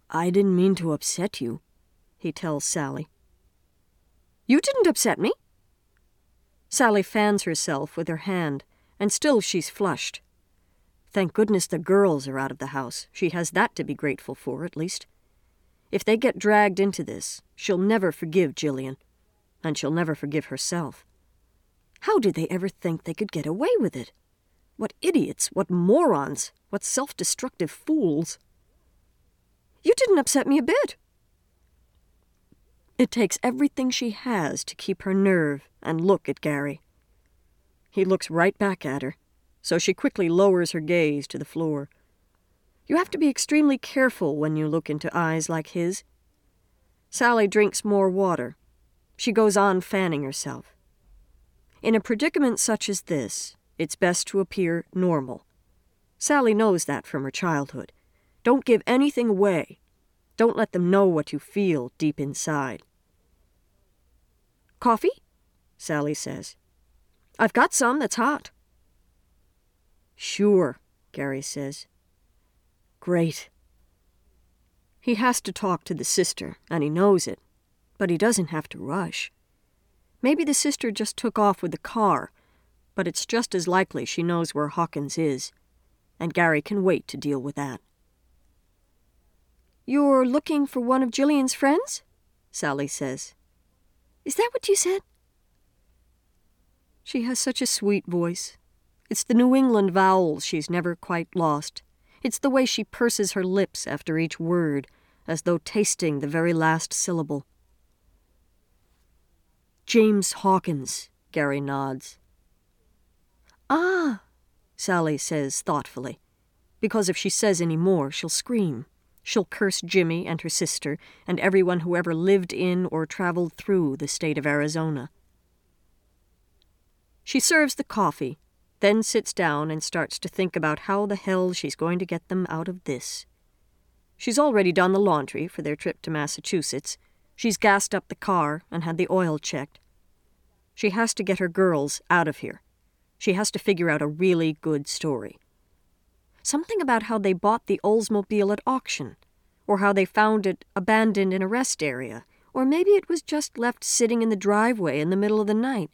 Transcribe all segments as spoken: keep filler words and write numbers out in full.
I didn't mean to upset you, he tells Sally. You didn't upset me. Sally fans herself with her hand, and still she's flushed. Thank goodness the girls are out of the house. She has that to be grateful for, at least. If they get dragged into this, she'll never forgive Jillian, and she'll never forgive herself. How did they ever think they could get away with it? What idiots, what morons, what self-destructive fools. You didn't upset me a bit. It takes everything she has to keep her nerve and look at Gary. He looks right back at her, so she quickly lowers her gaze to the floor. You have to be extremely careful when you look into eyes like his. Sally drinks more water. She goes on fanning herself. In a predicament such as this, it's best to appear normal. Sally knows that from her childhood. Don't give anything away. Don't let them know what you feel deep inside. Coffee? Sally says. I've got some that's hot. Sure, Gary says. Great. He has to talk to the sister, and he knows it, but he doesn't have to rush. Maybe the sister just took off with the car, but it's just as likely she knows where Hawkins is, and Gary can wait to deal with that. You're looking for one of Jillian's friends? Sally says. Is that what you said? She has such a sweet voice. It's the New England vowels she's never quite lost. It's the way she purses her lips after each word, as though tasting the very last syllable. James Hawkins, Gary nods. Ah, Sally says thoughtfully, because if she says any more, she'll scream. She'll curse Jimmy and her sister and everyone who ever lived in or traveled through the state of Arizona. She serves the coffee, then sits down and starts to think about how the hell she's going to get them out of this. She's already done the laundry for their trip to Massachusetts. She's gassed up the car and had the oil checked. She has to get her girls out of here. She has to figure out a really good story. Something about how they bought the Oldsmobile at auction, or how they found it abandoned in a rest area, or maybe it was just left sitting in the driveway in the middle of the night.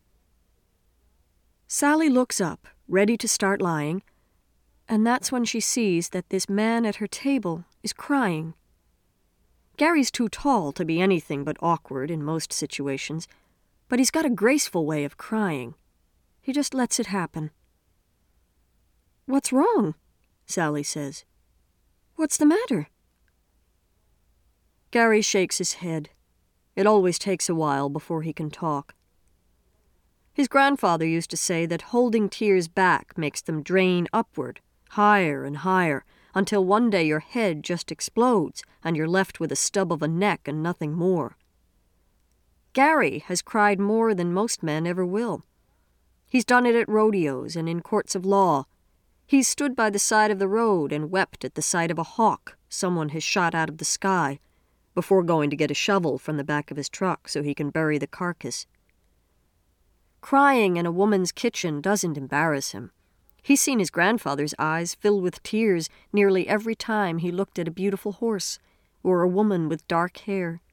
Sally looks up, ready to start lying, and that's when she sees that this man at her table is crying. Gary's too tall to be anything but awkward in most situations, but he's got a graceful way of crying. He just lets it happen. What's wrong? Sally says. What's the matter? Gary shakes his head. It always takes a while before he can talk. His grandfather used to say that holding tears back makes them drain upward, higher and higher, until one day your head just explodes and you're left with a stub of a neck and nothing more. Gary has cried more than most men ever will. He's done it at rodeos and in courts of law. He's stood by the side of the road and wept at the sight of a hawk someone has shot out of the sky, before going to get a shovel from the back of his truck so he can bury the carcass. Crying in a woman's kitchen doesn't embarrass him. He's seen his grandfather's eyes fill with tears nearly every time he looked at a beautiful horse or a woman with dark hair.